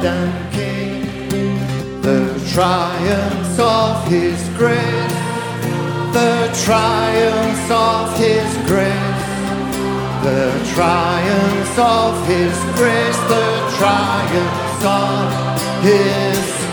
and King, the triumphs of His grace, the triumphs of His grace, the triumphs of His grace, the triumphs of His